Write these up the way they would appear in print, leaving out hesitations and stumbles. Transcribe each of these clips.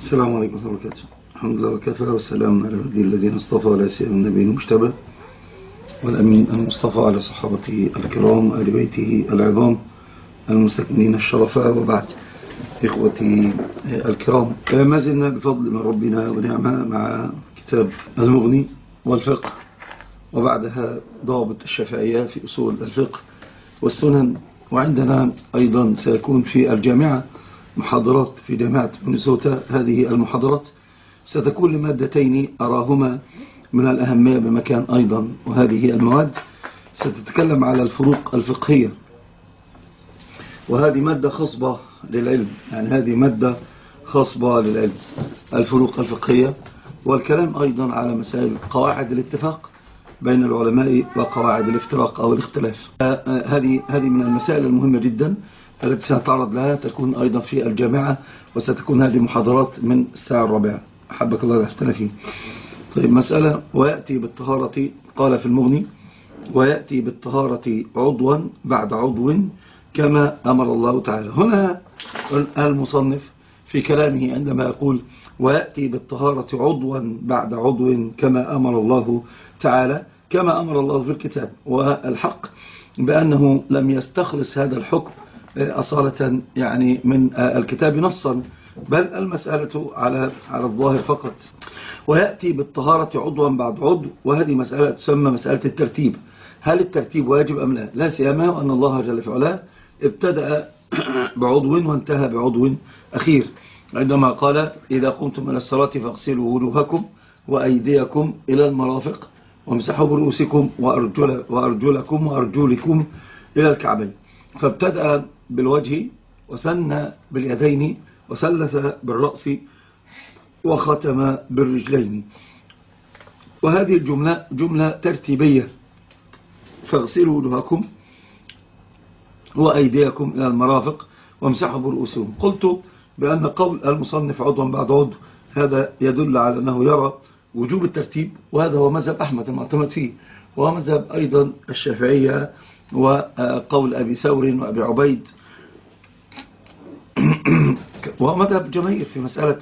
السلام عليكم ورحمة الله وبركاته. الحمد لله وكفى والسلام على عباده الذين اصطفى لا سيما النبي المجتبى والأمين المصطفى على صحابته الكرام آل بيته العظام المستكملين الشرفاء، وبعد. إخوتي الكرام، ما زلنا بفضل من ربنا ونعمة مع كتاب المغني والفقه، وبعدها ضابط الشافعية في أصول الفقه والسنن. وعندنا أيضا سيكون في الجامعة محاضرات في جامعة مينيسوتا. هذه المحاضرات ستكون لمادتين أراهما من الأهمية بمكان أيضا، وهذه المواد ستتكلم على الفروق الفقهية، وهذه مادة خصبة للعلم، يعني هذه مادة خصبة للعلم، الفروق الفقهية، والكلام أيضا على مسائل قواعد الاتفاق بين العلماء وقواعد الافتراق أو الاختلاف. هذه من المسائل المهمة جدا التي سنتعرض لها، تكون أيضا في الجامعة، وستكون هذه محاضرات من الساعة 4. أحبك الله يحتنا فيه. طيب، مسألة: ويأتي بالطهارة، قال في المغني: ويأتي بالطهارة عضوا بعد عضو كما أمر الله تعالى. هنا المصنف في كلامه عندما يقول ويأتي بالطهارة عضوا بعد عضو كما أمر الله تعالى، كما أمر الله في الكتاب، والحق بأنه لم يستخلص هذا الحكم أصالة يعني من الكتاب نصا، بل المسألة على الظاهر فقط. ويأتي بالطهارة عضوا بعد عضو، وهذه مسألة تسمى مسألة الترتيب. هل الترتيب واجب أم لا؟ لا سيما وأن الله جل في علاه ابتدأ بعضو وانتهى بعضو أخير، عندما قال: إذا قمتم إلى الصلاة فاغسلوا وجوهكم وأيديكم إلى المرافق وامسحوا برؤوسكم وأرجلكم وأرجلكم إلى الكعبين. فابتدأ بالوجه، وثنى باليدين، وثلث بالرأس، وختم بالرجلين. وهذه الجملة جملة ترتيبية: فاغسلوا وجوهكم وأيديكم إلى المرافق وامسحوا برؤوسكم. قلت بأن قول المصنف عضوا بعد عضو هذا يدل على أنه يرى وجوب الترتيب، وهذا هو مذهب أحمد المعتمد فيه، ومذهب أيضا الشافعية، وقول أبي ثور وأبي عبيد، ومذهب جماهير في مسألة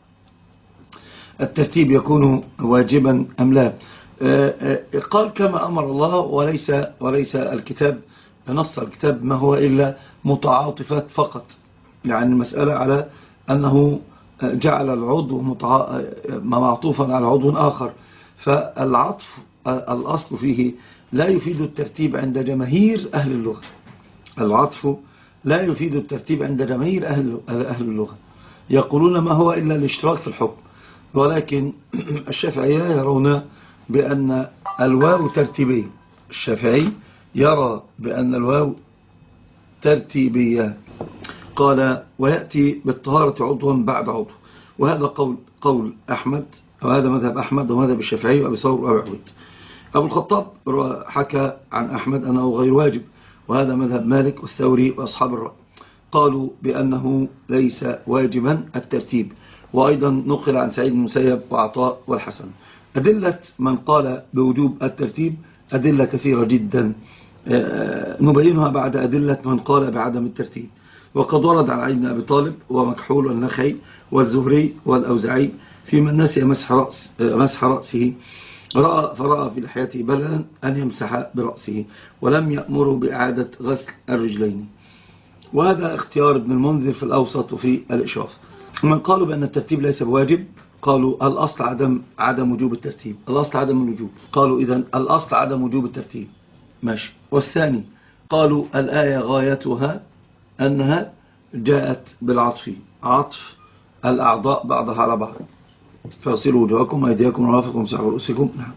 الترتيب يكون واجبا أم لا. قال كما أمر الله، وليس الكتاب نص الكتاب ما هو إلا متعاطفات فقط، يعني المسألة على أنه جعل العضو معطوفا على عضو آخر، فالعطف الأصل فيه لا يفيد الترتيب عند جماهير أهل اللغة. العطف لا يفيد الترتيب عند جماهير أهل اللغة، يقولون ما هو إلا الاشتراك في الحكم. ولكن الشافعية يرون بأن الواو ترتيبية. الشافعي يرى بأن الواو ترتيبية. قال ويأتي بالطهارة عضوا بعد عضو، وهذا قول أحمد، وهذا مذهب أحمد ومذهب الشافعي وأبي ثور وأبي عبيد. أبو الخطاب حكى عن أحمد أنه غير واجب، وهذا مذهب مالك والثوري وأصحاب الرأي، قالوا بأنه ليس واجبا الترتيب. وأيضا نقل عن سعيد بن المسيب وعطاء والحسن. أدلة من قال بوجوب الترتيب أدلة كثيرة جدا، نبينها بعد أدلة من قال بعدم الترتيب. وقد ورد عن علي بن أبي طالب ومكحول والنخعي والزهري والأوزعي في من نسي مسح رأسه فرأى في لحيته بللا أن يمسح برأسه، ولم يأمره بإعادة غسل الرجلين. وهذا اختيار ابن المنذر في الأوسط وفي الإشراف. من قالوا بأن الترتيب ليس بواجب قالوا الأصل عدم وجوب الترتيب، الأصل عدم الوجوب. قالوا إذن الأصل عدم وجوب الترتيب، ماشي. والثاني قالوا الآية غايتها أنها جاءت بالعطف، عطف الأعضاء بعضها على بعض، فاغسلوا وجوهكم وأيديكم ومرافق وامسحوا برؤوسكم. نعم،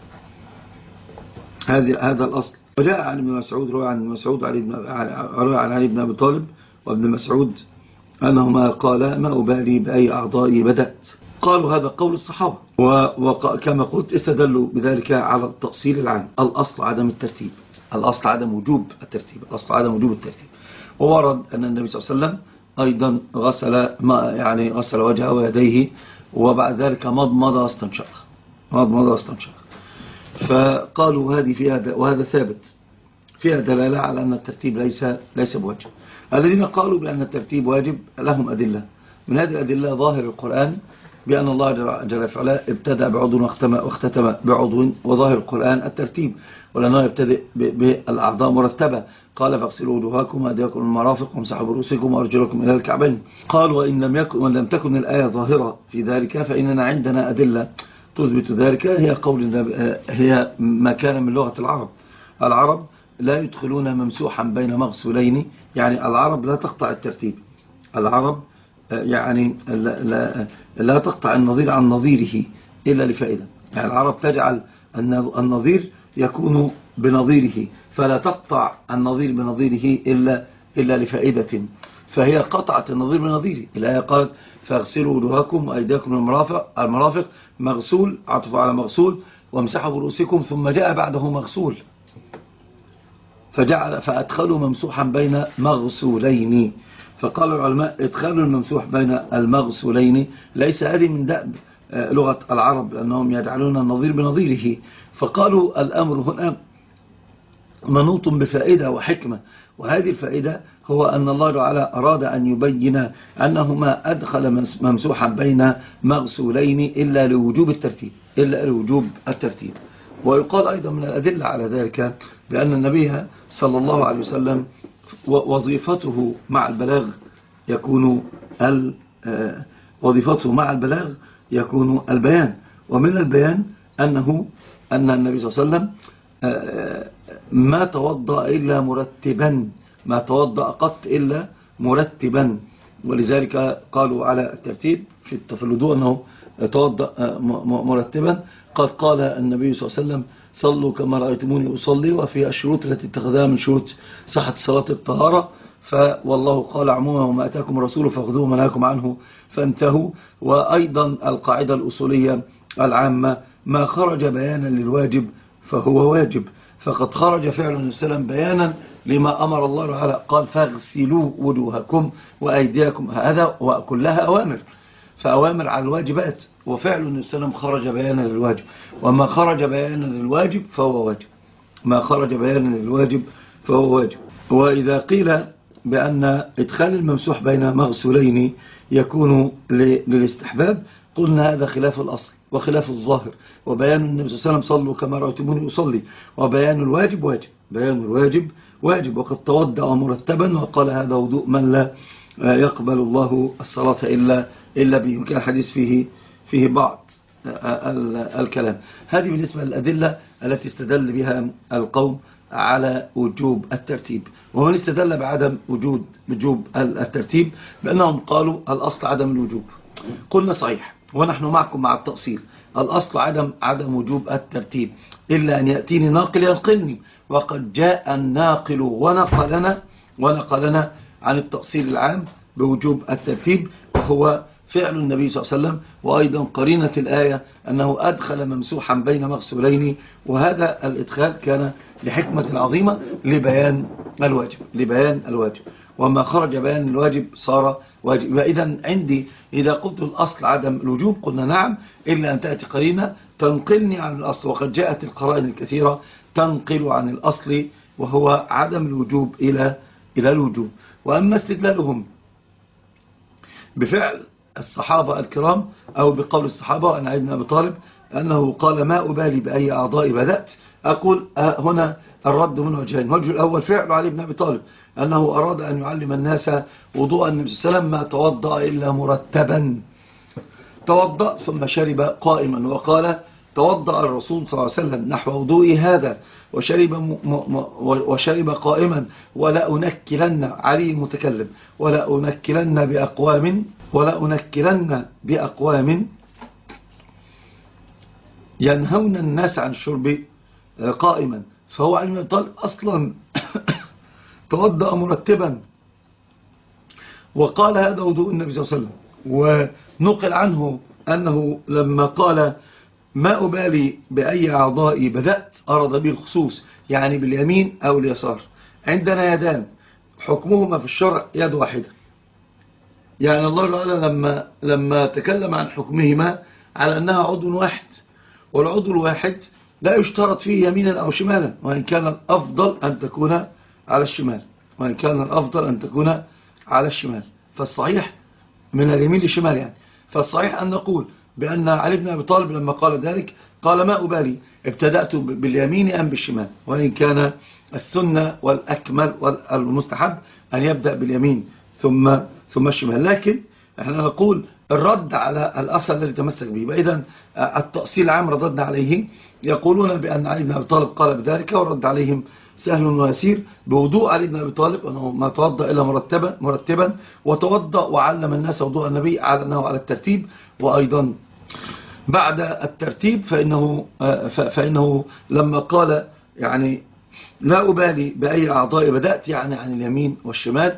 هذا الأصل. وجاء عن ابن مسعود، روى عن ابن مسعود روى عن علي بن أبي طالب وابن مسعود أنهما قال ما أبالي بأي أعضائي بدأت. قالوا هذا قول الصحابة، وكما قلت استدلوا بذلك على التأصيل العام: الأصل عدم الترتيب، الأصل عدم وجوب الترتيب، الأصل عدم وجوب الترتيب. وورد أن النبي صلى الله عليه وسلم أيضا غسل وجهه ويديه، وبعد ذلك مضمض واستنشق. فقالوا هذه فيها، وهذا ثابت، فيها دلالة على أن الترتيب ليس بواجب. الذين قالوا بأن الترتيب واجب لهم أدلة، من هذه الأدلة ظاهر القرآن بأن الله جل وعلا ابتدأ بعضو واختتم بعضو، وظاهر القرآن الترتيب، ولأنه يبتدئ بالأعضاء مرتبة. قال فاغسلوا وجوهكم وأيديكم المرافق وامسحوا برؤوسكم وأرجلكم إلى الكعبين. قال وإن لم تكن الآية ظاهرة في ذلك فإننا عندنا أدلة تثبت ذلك. هي ما كان من لغة العرب. العرب لا يدخلون ممسوحا بين مغسولين، يعني العرب لا تقطع الترتيب. العرب يعني لا تقطع النظير عن نظيره إلا لفائدة. يعني العرب تجعل أن النظير يكون بنظيره، فلا تقطع النظير بنظيره إلا لفائدة. فهي قطعت النظير بنظيره. الآية قالت فاغسلوا وجوهكم وأيديكم المرافق، مغسول عطف على مغسول، وامسحوا برؤوسكم، ثم جاء بعده مغسول فأدخلوا ممسوحا بين مغسولين. فقال العلماء ادخال الممسوح بين المغسولين ليس هذه من دأب لغة العرب، لأنهم يجعلون النظير بنظيره. فقالوا الأمر هنا منوط بفائدة وحكمة، وهذه الفائدة هو أن الله تعالى أراد أن يبين أنه ما أدخل ممسوحا بين مغسولين إلا لوجوب الترتيب. ويقال أيضا من الأدلة على ذلك بأن النبي صلى الله عليه وسلم وظيفته مع البلاغ يكون البيان. ومن البيان أن النبي صلى الله عليه وسلم ما توضأ إلا مرتبا، ما توضأ قط إلا مرتبا. ولذلك قالوا على الترتيب في الوضوء أنه توضأ مرتبا. قد قال النبي صلى الله عليه وسلم صلوا كما رأيتموني أصلي، وفي الشروط التي اتخذها من شروط صحة صلاة الطهارة. والله قال عموما وما أتاكم الرسول فاخذوه وما نهاكم عنه فانتهوا. وأيضا القاعدة الأصولية العامة ما خرج بيانا للواجب فهو واجب. فقد خرج فعل النبي صلى الله عليه وسلم بيانا لما أمر الله تعالى، قال فاغسلوا وجوهكم وأيديكم، هذا وكلها أوامر، فأوامر على الواجبات. وفعل النبي صلى الله عليه وسلم خرج بيانا للواجب، وما خرج بيانا للواجب فهو واجب، ما خرج بيانا للواجب فهو واجب. وإذا قيل بأن إدخال الممسوح بين مغسولين يكون للاستحباب، قلنا هذا خلاف الأصل وخلاف الظاهر. وبيان النبي صلى الله عليه وسلم صلوا كما رأيتموني أصلي، وبيان الواجب واجب، بيان الواجب واجب. وقد توضأ مرتبا وقال هذا وضوء من لا يقبل الله الصلاة إلا به. يمكن الحديث فيه بعض الكلام. هذه بالنسبة للأدلة التي استدل بها القوم على وجوب الترتيب. ومن استدل بعدم وجوب الترتيب بأنهم قالوا الأصل عدم الوجوب. قلنا صحيح، ونحن معكم مع التأصيل. الأصل عدم وجوب الترتيب، إلا أن يأتيني ناقل ينقلني، وقد جاء الناقل ونقلنا عن التأصيل العام بوجوب الترتيب، وهو فعل النبي صلى الله عليه وسلم. وأيضا قرينة الآية أنه أدخل ممسوحا بين مغسولين، وهذا الإدخال كان لحكمة عظيمة لبيان الواجب. وما خرج بيان الواجب صار واجب. وإذا عندي إذا قلت الأصل عدم الوجوب قلنا نعم، إلا أن تأتي قرينة تنقلني عن الأصل، وقد جاءت القرائن الكثيرة تنقل عن الأصل وهو عدم الوجوب إلى الوجوب. وأما استدلالهم بفعل الصحابة الكرام أو بقول الصحابة أن علي بن أبي طالب أنه قال ما أبالي بأي أعضاء بدأت، أقول هنا الرد من وجهين. الوجه الأول فعل علي بن أبي طالب أنه أراد أن يعلم الناس وضوء النبي صلى الله عليه وسلم ما توضأ إلا مرتبا، توضأ ثم شرب قائما، وقال توضأ الرسول صلى الله عليه وسلم نحو وضوء هذا وشرب قائما، ولا أنكلن علي المتكلم ولا أنكلن بأقوام ينهون الناس عن الشرب قائما. فهو علي بن أبي طالب أصلا توضأ مرتبا وقال هذا وضوء النبي صلى الله عليه وسلم. ونقل عنه أنه لما قال ما أبالي بأي أعضاء بدأت أراد به الخصوص، يعني باليمين أو اليسار. عندنا يدان حكمهما في الشرع يد واحدة، يعني الله تعالى لما تكلم عن حكمهما على أنها عضو واحد، والعضو الواحد لا يشترط فيه يمينا أو شمالا، وإن كان الأفضل أن تكون على الشمال، فالصحيح من اليمين للشمال يعني. فالصحيح أن نقول بأن علي بن أبي طالب لما قال ذلك قال ما أبالي ابتدأت باليمين أم بالشمال، وإن كان السنة والأكمل والمستحب أن يبدأ باليمين ثم الشمال، لكن احنا نقول الرد على الأثر الذي تمسك به. وإذا التأصيل العام رددنا عليه، يقولون بأن علي بن أبي طالب قال بذلك، والرد عليهم سهل ويسير بوضوء علي بن أبي طالب أنه ما توضأ إلا مرتبا وتوضأ وعلم الناس وضوء النبي على أنه على الترتيب. وأيضا بعد الترتيب فإنه لما قال يعني لا أبالي بأي أعضاء بدأت، يعني عن اليمين والشمال،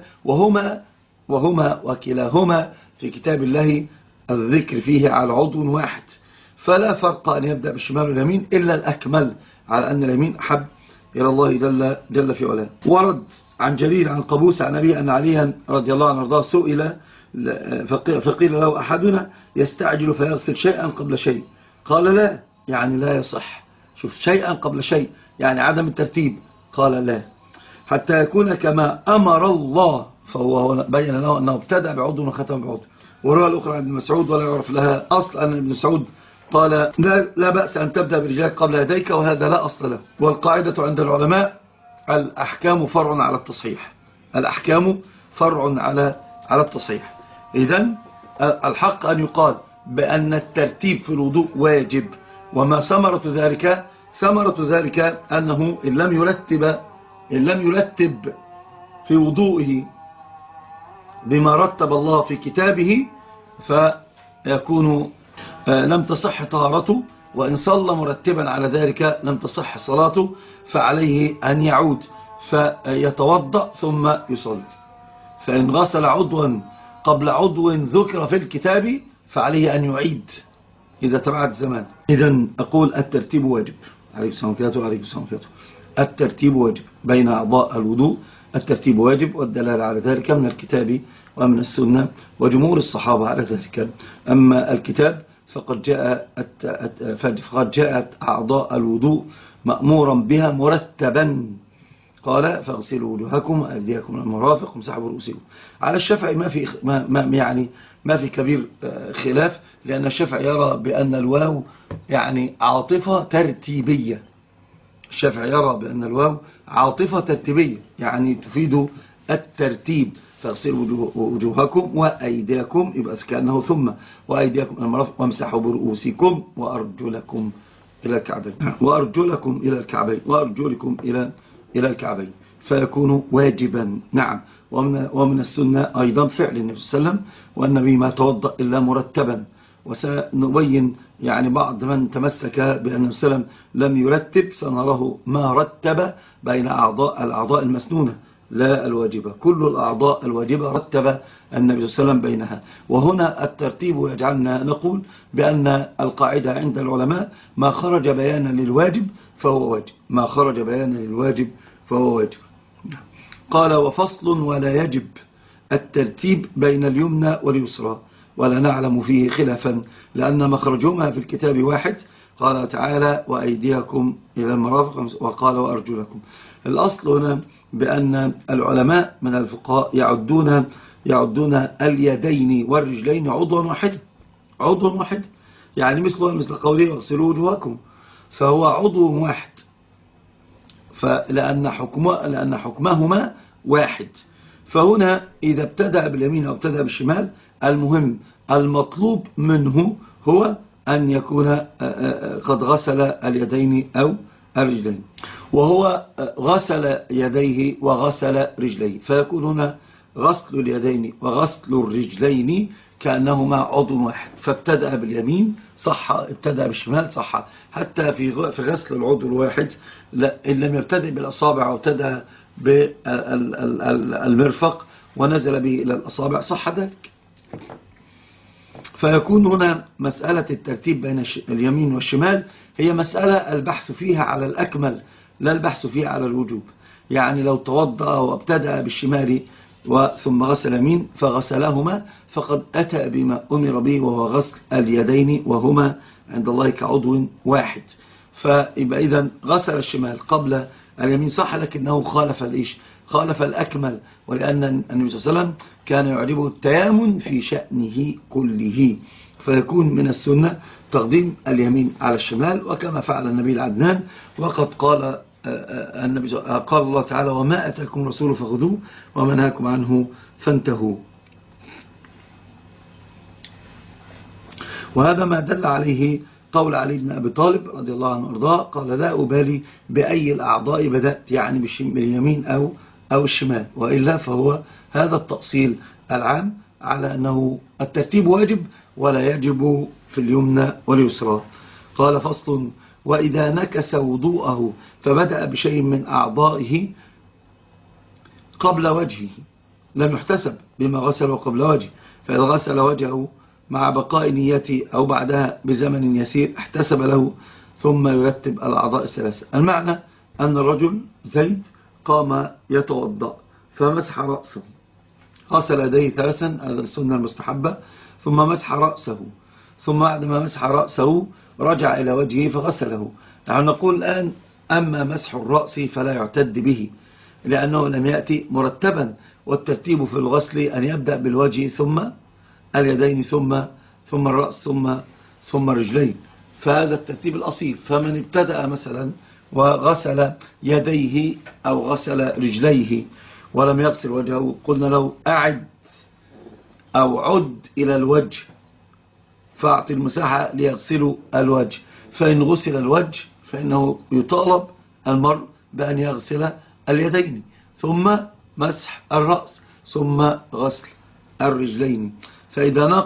وهما وكلاهما في كتاب الله الذكر فيه على عضو واحد، فلا فرق أن يبدأ بالشمال واليمين إلا الأكمل على أن اليمين أحب إلى الله جل في علاه. ورد عن جرير عن قبوس عن أبيه أن عليا رضي الله عنه وارضاه سئل فقيل له أحدنا يستعجل فيغسل شيئا قبل شيء، قال لا، يعني لا يصح. شوف، شيئا قبل شيء يعني عدم الترتيب، قال لا، حتى يكون كما أمر الله، فهو بين له أنه ابتدأ بعضو وختم بعضو. ورواية الأخرى عن ابن مسعود ولا يعرف لها أصل أن ابن مسعود قال لا بأس أن تبدأ برجلك قبل يديك، وهذا لا أصل له. والقاعدة عند العلماء الأحكام فرع على التصحيح، الأحكام فرع على التصحيح. إذن الحق أن يقال بأن الترتيب في الوضوء واجب. وما ثمرة ذلك أنه إن لم يرتب في وضوئه بما رتب الله في كتابه فيكون لم تصح طهارته، وإن صلى مرتبا على ذلك لم تصح صلاته، فعليه أن يعود فيتوضأ ثم يصلي. فإن غسل عضوا قبل عضو ذكر في الكتاب فعليه أن يعيد إذا تبعد الزمان. إذن أقول الترتيب واجب. عليكم السلام عليكم. الترتيب واجب بين أعضاء الوضوء، الترتيب واجب، والدلالة على ذلك من الكتاب ومن السنة وجمهور الصحابة على ذلك. أما الكتاب فقد جاءت أعضاء الوضوء مأمورا بها مرتبا، قال فاغسلوا وجوهكم وأيديكم إلى المرافق وامسحوا برؤوسكم. على الشافعي ما في كبير خلاف، لأن الشافعي يرى بأن الواو يعني عاطفة ترتيبية. الشافعي يرى بأن الواو عاطفة ترتيبية يعني تفيد الترتيب. فاغسلوا وجوهكم وأيديكم، يبقى كأنه ثم وأيديكم إلى المرافق وامسحوا برؤوسكم وأرجلكم إلى الكعبين فيكون واجبا. نعم. ومن السنة أيضا فعل النبي صلى الله عليه وسلم، والنبي ما توضأ إلا مرتبا. وسنبين يعني بعض من تمسك بأن النبي صلى الله عليه وسلم لم يرتب سنراه ما رتب بين الأعضاء المسنونة لا الواجبة. كل الأعضاء الواجبة رتب النبي صلى الله عليه وسلم بينها. وهنا الترتيب يجعلنا نقول بأن القاعدة عند العلماء ما خرج بيانا للواجب فهو واجب، ما خرج بيانا للواجب فهو واجب. قال وفصل ولا يجب الترتيب بين اليمنى واليسرى، ولا نعلم فيه خلافا، لأن مخرجهما في الكتاب واحد. قال تعالى وأيديكم إلى المرافق، وقال وأرجلكم. الأصل هنا بأن العلماء من الفقهاء يعدون اليدين والرجلين عضوا واحد، يعني مثل قوله واغسلوا وجوهكم، فهو عضو واحد، لأن حكمهما واحد. فهنا إذا ابتدأ باليمين أو ابتدأ بالشمال، المهم المطلوب منه هو أن يكون قد غسل اليدين أو الرجلين، وهو غسل يديه وغسل رجليه، فيكون هنا غسل اليدين وغسل الرجلين كأنهما عضو واحد. فابتدأ باليمين صح، ابتدأ بالشمال صح. حتى في غسل العضو الواحد إن لم يبتدأ بالأصابع أو ابتدأ بالمرفق ونزل به إلى الأصابع صح ذلك. فيكون هنا مسألة الترتيب بين اليمين والشمال هي مسألة البحث فيها على الأكمل، لا البحث فيها على الوجوب. يعني لو توضأ وابتدأ بالشمال ثم غسل اليمين فغسلهما فقد أتى بما أمر به، وهو غسل اليدين وهما عند الله كعضو واحد. فيبقى إذن غسل الشمال قبل اليمين صح، لكنه خالف الإيش؟ خالف الأكمل، ولأن النبي صلى الله عليه وسلم كان يعجبه التيامن في شأنه كله، فيكون من السنة تقديم اليمين على الشمال، وكما فعل النبي العدنان. وقد قال قال الله تعالى: وما أتاكم الرسول فخذوه وما نهاكم عنه فانتهوا. وهذا ما دل عليه قول علي بن أبي طالب رضي الله عنه وارضاه، قال: لا أبالي بأي الأعضاء بدأت، يعني باليمين أو الشمال، وإلا فهو هذا التأصيل العام على أنه الترتيب واجب ولا يجب في اليمنى واليسرى. قال: فصل: وإذا نكس وضوءه فبدأ بشيء من أعضائه قبل وجهه لم يحتسب بما غسله قبل وجهه، فإذا غسل وجهه مع بقاء نيته أو بعدها بزمن يسير احتسب له، ثم يرتب الأعضاء الثلاثة. المعنى أن الرجل زيد قام يتوضأ فمسح رأسه، غسل يديه ثلاثا، هذا السنة المستحبة، ثم مسح رأسه، ثم بعد ما مسح رأسه رجع إلى وجهه فغسله. نحن نقول الآن: أما مسح الرأس فلا يعتد به، لأنه لم يأتي مرتبا، والترتيب في الغسل أن يبدأ بالوجه ثم اليدين ثم الرأس ثم الرجلين، فهذا الترتيب الأصيل. فمن ابتدأ مثلا وغسل يديه أو غسل رجليه ولم يغسل وجهه، قلنا له: أعد أو عد إلى الوجه فأعطي المساحة ليغسلوا الوجه. فإن غسل الوجه فإنه يطالب المرء بأن يغسل اليدين، ثم مسح الرأس، ثم غسل الرجلين. فإذا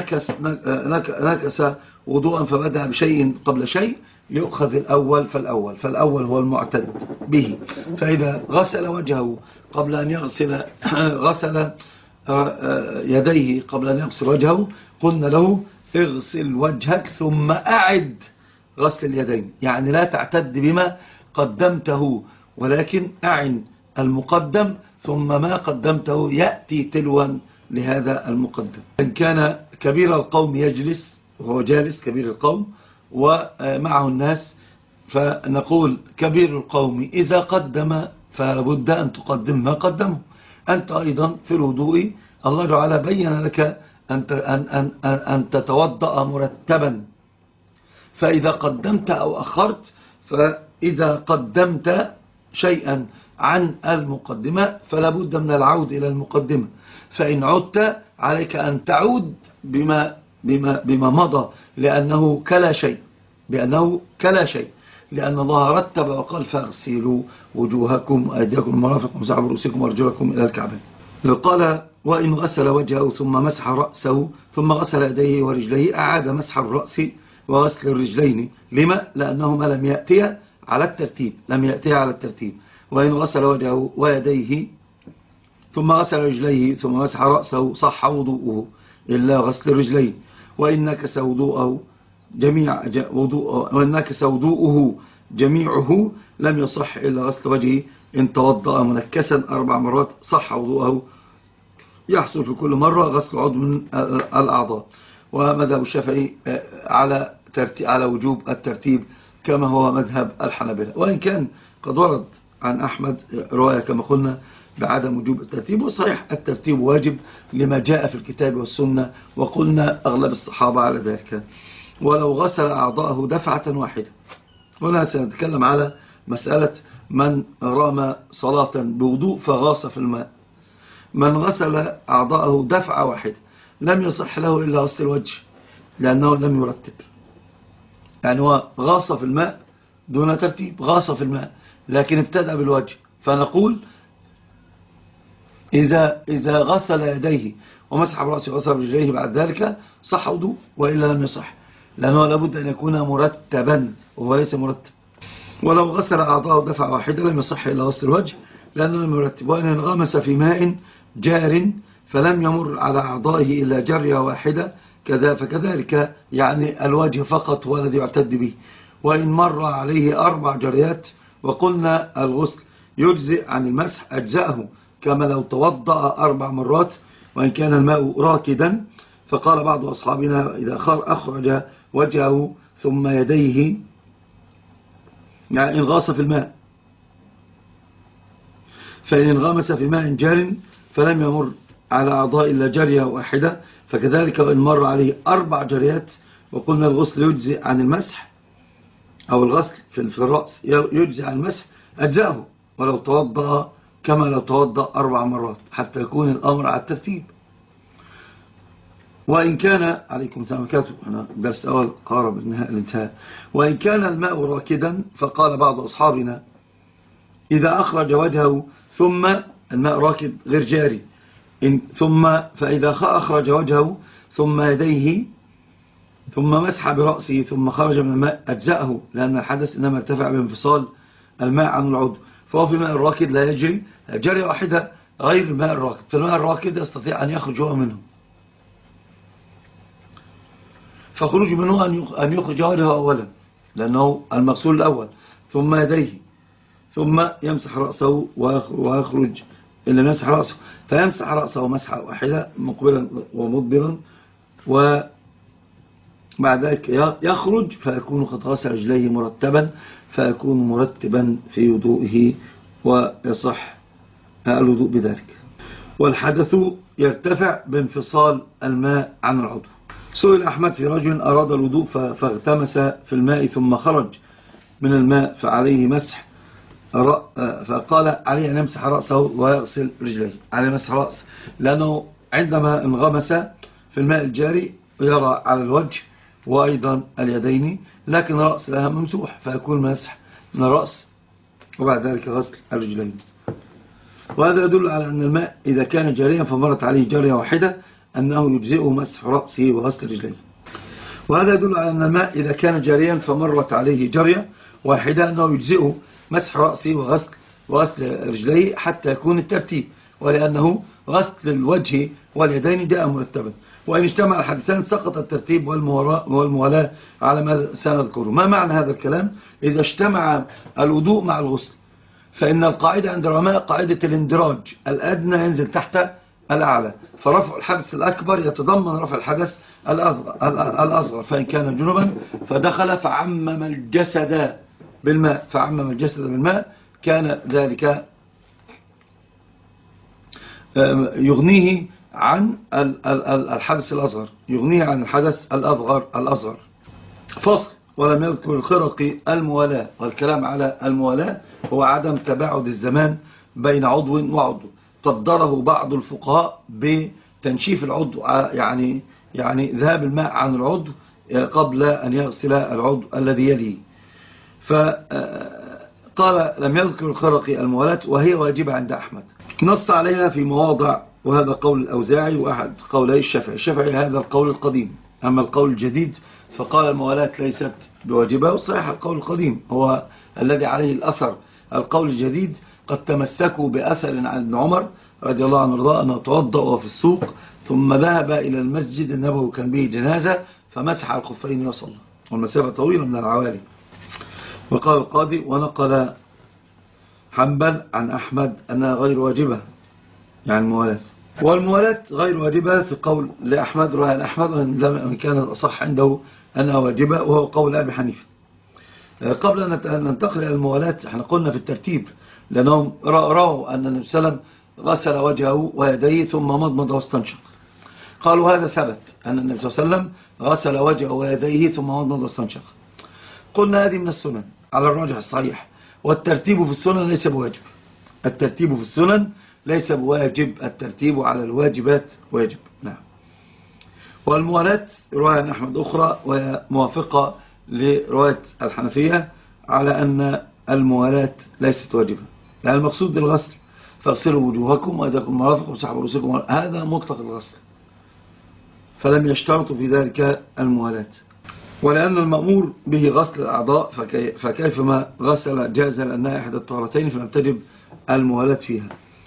نكس وضوءا فبدأ بشيء قبل شيء يؤخذ الأول فالأول هو المعتد به. فإذا غسل وجهه قبل أن يغسل غسل يديه قبل أن يغسل وجهه، قلنا له: اغسل وجهك ثم أعد غسل اليدين، يعني لا تعتد بما قدمته، ولكن أعن المقدم، ثم ما قدمته يأتي تلوا لهذا المقدم. إن كان كبير القوم يجلس وهو جالس كبير القوم ومعه الناس، فنقول: كبير القوم إذا قدم فلابد أن تقدم ما قدمه. أنت أيضا في الوضوء الله تعالى بين لك أن تتوضأ مرتبا، فإذا قدمت أو أخرت، فإذا قدمت شيئا عن المقدمة فلا بد من العود إلى المقدمة، فإن عدت عليك أن تعود بما مضى، لأنه كلا شيء، لأن الله رتب وقال: فاغسلوا وجوهكم وأيديكم المرافق وامسحوا برؤوسكم وارجلكم إلى الكعبين. قال: وإن غسل وجهه ثم مسح رأسه ثم غسل يديه ورجليه أعاد مسح الرأس وغسل الرجلين. لما؟ لأنهما لم يأتيا على الترتيب. وإن غسل وجهه ويديه ثم غسل رجليه ثم مسح رأسه صح وضوءه إلا غسل الرجلين. وإن نكس وضوءه جميعه لم يصح إلا غسل وجهه. إن توضأ منكسا 4 مرات صح وضوءه، يحصل في كل مرة غسل عضو من الأعضاء. ومذهب الشافعي على وجوب الترتيب كما هو مذهب الحنابلة، وإن كان قد ورد عن أحمد رواية كما قلنا بعدم وجوب الترتيب، وصحيح الترتيب واجب لما جاء في الكتاب والسنة، وقلنا أغلب الصحابة على ذلك. ولو غسل أعضاءه دفعة واحدة، هنا سنتكلم على مسألة من رام صلاة بوضوء فغاص في الماء. من غسل أعضاءه دفعة واحدة لم يصح له إلا غسل الوجه، لأنه لم يرتب، يعني هو غاص في الماء دون ترتيب، غاص في الماء لكن ابتدأ بالوجه. فنقول: إذا غسل يديه ومسح برأسه وغسل رجليه بعد ذلك صح وضوء، وإلا لم يصح، لأنه لابد أن يكون مرتبا وهو ليس مرتب. ولو غسل أعضاءه دفعة واحدة لم يصح إلا غسل الوجه لأنه لم يرتب. وإن انغمس في ماء جار فلم يمر على أعضائه إلا جرية واحدة فكذلك يعني الوجه فقط هو الذي يعتد به. وإن مر عليه 4 جريات وقلنا الغسل يجزئ عن المسح أجزأه، كما لو توضأ 4 مرات وإن كان الماء راكدا. فقال بعض أصحابنا: إذا أخرج وجهه ثم يديه، يعني إن غاص في الماء فإن انغمس في ماء جار فلم يمر على أعضاء إلا جارية واحدة، فكذلك وإن مر عليه 4 جريات وقلنا الغسل يجزئ عن المسح، أو الغسل في الرأس يجزئ عن المسح أجزأه، ولو توضأ كما لو توضأ 4 مرات حتى يكون الأمر على الترتيب. وإن كان عليكم السلام عليكم، أنا درس أول قارب الانتهاء. وإن كان الماء راكدا فقال بعض أصحابنا إذا أخرج وجهه، ثم الماء راكد غير جاري، فإذا أخرج وجهه ثم يديه ثم مسح برأسه ثم خرج من الماء أجزأه، لأن الحدث إنما ارتفع بانفصال الماء عن العضو، فهو في الماء الراكد لا يجري جري واحدة غير الماء الراكد. فالماء الراكد يستطيع أن يخرج هو منه، فخروج منه أن يخرج وجهه أولا لأنه المغسول الأول، ثم يديه، ثم يمسح رأسه ويخرج إلا يمسح رأسه، فيمسح رأسه مسحة واحدة مقبلا ومدبرا، وبعد ذلك يخرج فيكون قد غسل رجليه مرتبا، فيكون مرتبا في وضوئه ويصح الوضوء بذلك. والحدث يرتفع بانفصال الماء عن العضو. سئل أحمد في رجل أراد الوضوء فاغتمس في الماء ثم خرج من الماء فعليه مسح، فقال عليه أن يمسح رأسه ويغسل رجليه. عليه مسح رأسه لأنه عندما انغمس في الماء الجاري يرى على الوجه وأيضا اليدين، لكن رأس لها ممسوح فيكون مسح من الرأس وبعد ذلك غسل الرجلين. وهذا يدل على أن الماء إذا كان جاريا فمرت عليه جارية واحدة أنه يجزئه مسح رأسه وغسل رجليه. وهذا يدل على أن الماء إذا كان جاريا فمرت عليه جارية واحدة أنه يجزئه مسح رأسه وغسل رجليه حتى يكون الترتيب، ولأنه غسل الوجه واليدين جاء مرتبا. وإن اجتمع الحدثان سقط الترتيب والموالاة على ما سنذكره. ما معنى هذا الكلام؟ إذا اجتمع الوضوء مع الغسل، فإن القاعدة عند العلماء قاعدة الاندراج، الأدنى ينزل تحت الأعلى، فرفع الحدث الأكبر يتضمن رفع الحدث الأصغر، فإن كان جنبا فدخل فعمم الجسد بالماء كان ذلك يغنيه عن الحدث الأصغر، يغنيه عن الحدث الأصغر. فصل: ولم يذكر الخرقي الموالاة. والكلام على الموالاة هو عدم تباعد الزمان بين عضو وعضو، قدره بعض الفقهاء بتنشيف العضو، يعني ذهاب الماء عن العضو قبل أن يغسل العضو الذي يليه. فقال لم يذكر الخرقي الموالاة وهي واجبة عند أحمد، نص عليها في مواضع، وهذا قول الأوزاعي وأحد قولي الشافعي هذا القول القديم. أما القول الجديد فقال الموالاة ليست بواجبة، وصحيح القول القديم هو الذي عليه الأثر. القول الجديد قد تمسكوا بأثر عن ابن عمر رضي الله عنه رضاه أنه توضأ في السوق ثم ذهب إلى المسجد النبوي كان به جنازة فمسح الخفين وصلى، والمسافة طويلة من العوالي. وقال القاضي ونقل حنبل عن أحمد أنها غير واجبة، يعني الموالاة. والموالاة غير واجبة في قول لأحمد رأي الأحمد وإن كان الأصح عنده أنها واجبة، وهو قول أبي حنيفة. قبل أن ننتقل إلى الموالاة احنا قلنا في الترتيب، لأنهم رأوا أن النبي صلى الله عليه وسلم غسل وجهه ويديه ثم مضمض واستنشق. قالوا هذا ثبت أن النبي صلى الله عليه وسلم غسل وجهه ويديه ثم مضمض واستنشق. قلنا هذه من السنن على الراجح الصحيح، والترتيب في السنن ليس بواجب. الترتيب في السنن ليس بواجب، الترتيب على الواجبات واجب. نعم. والموالاة رواية عن أحمد أخرى وهي موافقة لرواية الحنفية على أن الموالاة ليست واجبة، لأن المقصود بالغسل فاغسلوا وجوهكم وأيديكم مرافق وسحبوا رؤوسكم، هذا مطلق الغسل، فلم يشترطوا في ذلك الموالاة. ولأن المأمور به غسل الأعضاء فكيفما غسل جاز لأنها إحدى الطهارتين فلم تجب الموالاة فيها.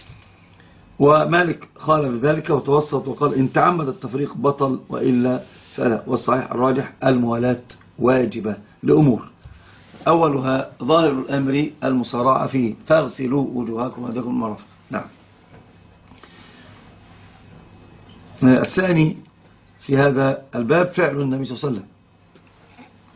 ومالك خالف ذلك وتوسط وقال إن تعمد التفريق بطل وإلا فلا، والصحيح الراجح الموالاة واجبة لأمور، أولها ظاهر الأمر المصارعة فيه فاغسلوا وجوهكم وأيديكم المرافق. نعم. الثاني في هذا الباب فعل النبي صلى الله عليه وسلم،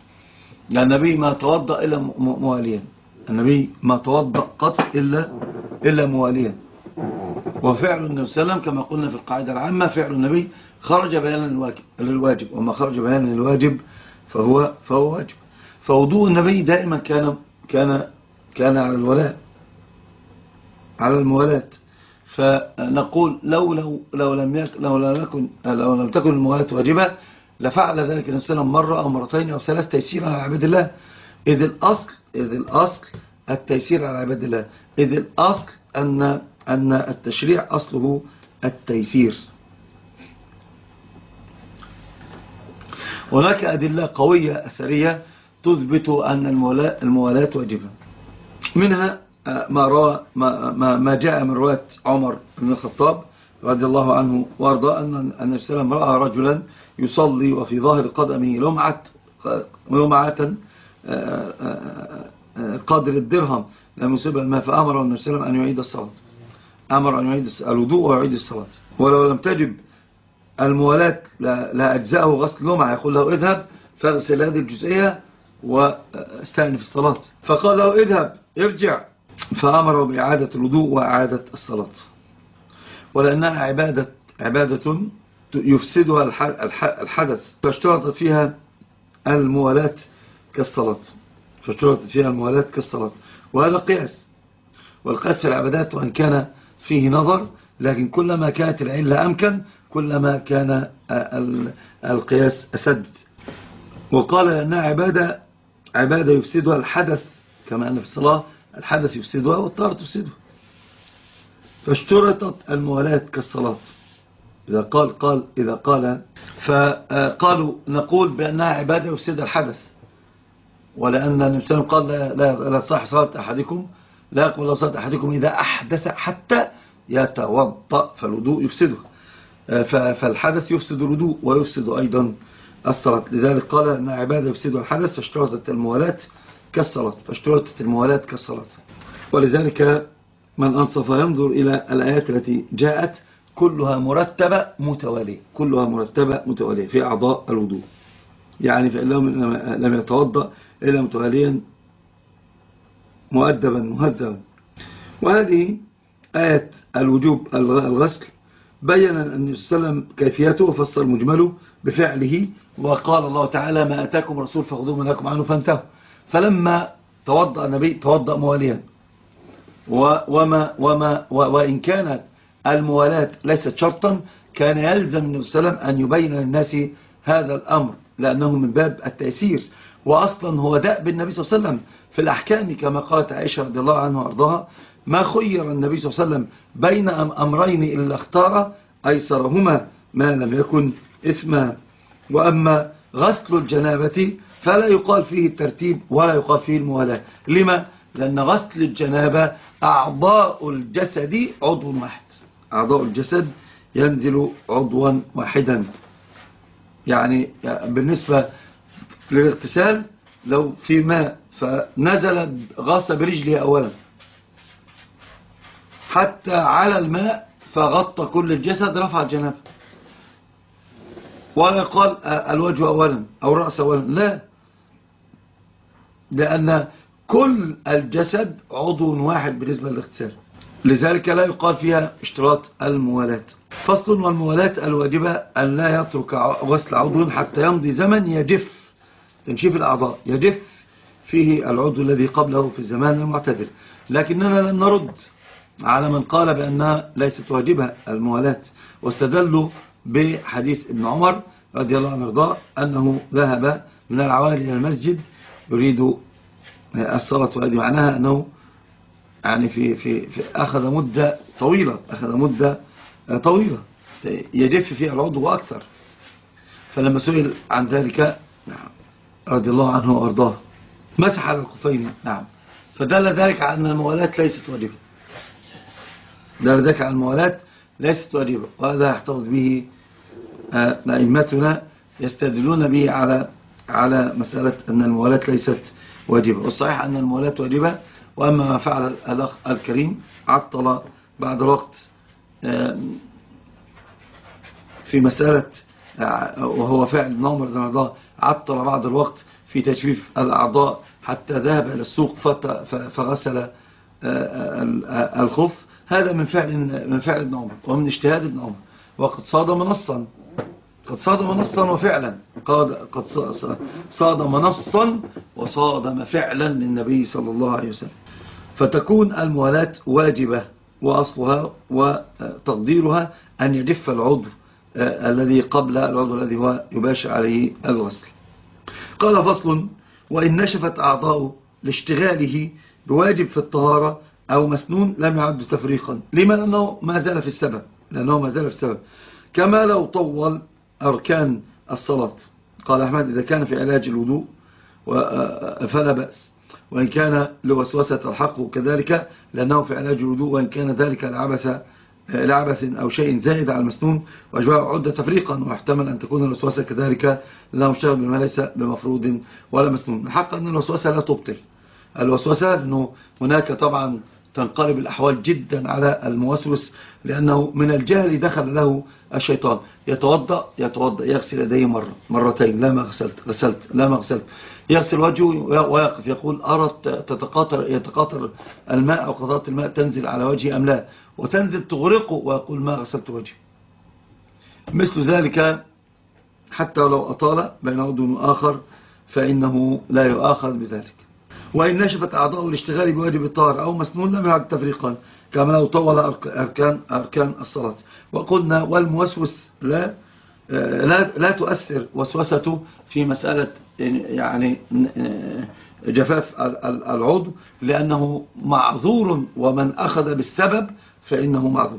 لأن النبي ما توضأ إلا مواليا، النبي ما توضأ قط إلا إلا مواليا. وفعل النبي صلى الله عليه وسلم كما قلنا في القاعدة العامة فعل النبي خرج بيانا للواجب، وما خرج بيانا للواجب فهو واجب. فوضوء النبي دائما كان على الولاء، على الموالاة. فنقول لو لم تكن الموالاة واجبة لفعل ذلك النبي صلى الله عليه وسلم مرة أو مرتين أو ثلاث تيسيرا على عباد الله. إذ الأصل التيسير على عباد الله، إذ الأصل أن التشريع أصله التيسير. هناك أدلة قوية أثرية تثبت أن الموالاة واجبة. منها ما جاء من رواية عمر بن الخطاب رضي الله عنه وارضاه أن النبي صلى الله عليه وسلم رأى رجلا يصلي وفي ظاهر قدمه لمعة قدر الدرهم لم يصيبها الماء، فأمر النبي صلى الله عليه وسلم أن يعيد الصلاة، أمر أن يعيد الوضوء ويعيد الصلاة. ولو لم تجب الموالاة لا أجزاءه غسل لمعة، يقول له اذهب فاغسل هذه الجزئية واستأنف الصلاة، فقال له اذهب ارجع، فأمره بإعادة الوضوء وإعادة الصلاة. ولأنها عبادة يفسدها الحدث، فاشترطت فيها الموالاة كالصلاة، وهذا قياس. والقياس في العبادات وأن كان فيه نظر، لكن كلما كانت العلة أمكن كلما كان القياس أسد. وقال لأنها عبادة يفسدها الحدث، كما أن في الصلاة الحدث يفسدها والطهارة تفسدها، فاشترطت الموالاة كالصلاة. إذا قال فقالوا نقول بأنها عبادة يفسدها الحدث، ولأن النبي صلى الله عليه وسلم قال لا تصح صلاة أحدكم، لا يقبل صلاة أحدكم إذا أحدث حتى يتوضأ، فالوضوء يفسده، فالحدث يفسد الوضوء ويفسد أيضا الصلاة. لذلك قال أن عبادة يفسدها الحدث فاشترطت الموالاة كالصلاة. ولذلك من أنصف ينظر إلى الآيات التي جاءت كلها مرتبة متوالية في أعضاء الوضوء، يعني فإن لم يتوضأ إلا متواليا مؤدبا مهذبا. وهذه آية الوجوب الغسل بيّن النبي صلى الله عليه وسلم كيفيته وفسر مجمله بفعله، وقال الله تعالى ما أتاكم الرسول فخذوه ما نهاكم عنه فانتهوا. فلما توضأ النبي توضأ مواليا، وإن كانت الموالاة ليست شرطا كان يلزم النبي صلى الله عليه وسلم أن يبين للناس هذا الأمر، لأنه من باب التيسير، وأصلا هو دأب النبي صلى الله عليه وسلم في الأحكام، كما قالت عائشة رضي الله عنها وأرضاها ما خير النبي صلى الله عليه وسلم بين أمرين إلا اختار أيسرهما ما لم يكن إثما. وأما غسل الجنابة فلا يقال فيه الترتيب ولا يقال فيه الموالاة. لما؟ لأن غسل الجنابة أعضاء الجسد عضو واحد، أعضاء الجسد ينزل عضوا واحدا. يعني بالنسبة للاغتسال لو في ماء فنزل غسل برجله أولا حتى على الماء فغطى كل الجسد رفع الجنابة، ولا قال الوجه أولا أو الرأس أولا، لا، لأن كل الجسد عضو واحد بالنسبة للاغتسال، لذلك لا يقال فيها اشتراط الموالاة. فصل. والموالاة الواجبة أن لا يترك غسل عضو حتى يمضي زمن يجف، تنشيف الأعضاء يجف فيه العضو الذي قبله في الزمان المعتدل. لكننا لم نرد على من قال بأنها ليست واجبة الموالاة، واستدلوا بحديث ابن عمر رضي الله عنه وارضاه أنه ذهب من العوالي إلى المسجد يريد الصلاة، وهذه معناها أنه يعني في أخذ مدة طويلة يجف فيها العضو أكثر. فلما سئل عن ذلك رضي الله عنه وارضاه مسح على الخفين. نعم. فدل ذلك على أن الموالاة ليست واجبة، وهذا يحتفظ به أئمتنا يستدلون به على مسألة أن الموالاة ليست واجبة. والصحيح أن الموالاة واجبة. وأما ما فعل الأخ الكريم عطل بعد وقت في مسألة، وهو فعل ابن عمر رضي الله عنه عطل بعد الوقت في تجفيف الأعضاء حتى ذهب إلى السوق فغسل الخف، هذا من فعل ابن عمر ومن اجتهاد ابن عمر، وقد صادم نصا وفعلا، قد صادم نصا وصادم فعلا للنبي صلى الله عليه وسلم. فتكون الموالاة واجبة، وأصلها وتقديرها أن يجف العضو الذي قبل العضو الذي هو يباشر عليه الغسل. قال فصل: وإن نشفت أعضاؤه لاشتغاله بواجب في الطهارة أو مسنون لم يعد تفريقا. لما؟ لأنه ما زال في السبب، كما لو طول أركان الصلاة. قال أحمد: إذا كان في علاج الوضوء فلا بأس، وإن كان لوسوسة الحق كذلك، لأنه في علاج الوضوء، وإن كان ذلك لعبث أو شيء زائد على المسنون، وأجواء عدة تفريقا، واحتمل أن تكون الوسوسة كذلك لأنه اشتغل بما ليس بمفروض ولا مسنون. الحق أن الوسوسة لا تبطل الوسوسة، أنه هناك طبعا تنقلب الأحوال جدا على الموسوس، لأنه من الجهل دخل له الشيطان. يتوضأ يغسل يديه مرتين، لا ما غسلت، يغسل وجهه ويقف يقول: أرى يتقاطر الماء أو قطرات الماء تنزل على وجهي أم لا، وتنزل تغرقه ويقول: ما غسلت وجهي. مثل ذلك حتى لو أطال بين عضو آخر فإنه لا يؤاخذ بذلك. وإن نشفت أعضاءه الاشتغال بواجب الطهارة أو مسنون لم يعد تفريقا، كما لو طول أركان الصلاة. وقلنا: والموسوس لا تؤثر وسوسته في مسألة يعني جفاف العضو، لأنه معذور، ومن أخذ بالسبب فإنه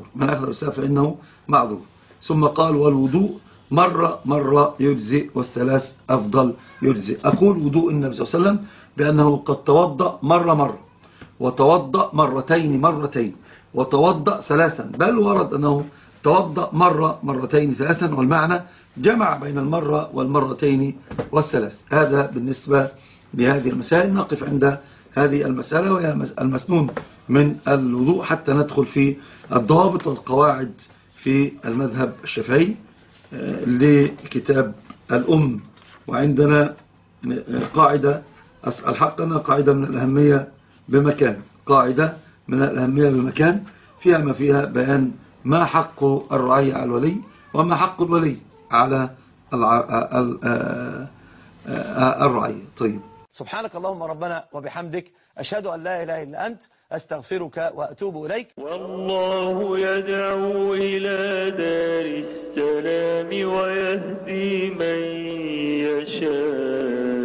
معذور. ثم قال: والوضوء مرة يجزئ، والثلاث أفضل يجزئ. أقول وضوء النبي صلى الله عليه وسلم بأنه قد توضأ مرة، وتوضأ مرتين، وتوضأ ثلاثا، بل ورد أنه توضأ مرتين ثلاثا، والمعنى جمع بين المرة والمرتين والثلاث. هذا بالنسبة لهذه المسائل. نقف عند هذه المسألة، وهي المسنون من الوضوء، حتى ندخل في الضوابط والقواعد في المذهب الشافعي لكتاب الأم. وعندنا قاعدة، الحق أنها قاعدة من الأهمية بمكان، فيها ما فيها بيان ما حق الرعية على الولي، وما حق الولي على الرعية. طيب، سبحانك اللهم ربنا وبحمدك، أشهد أن لا إله إلا أنت، أستغفرك وأتوب إليك. والله يدعو إلى دار السلام ويهدي من يشاء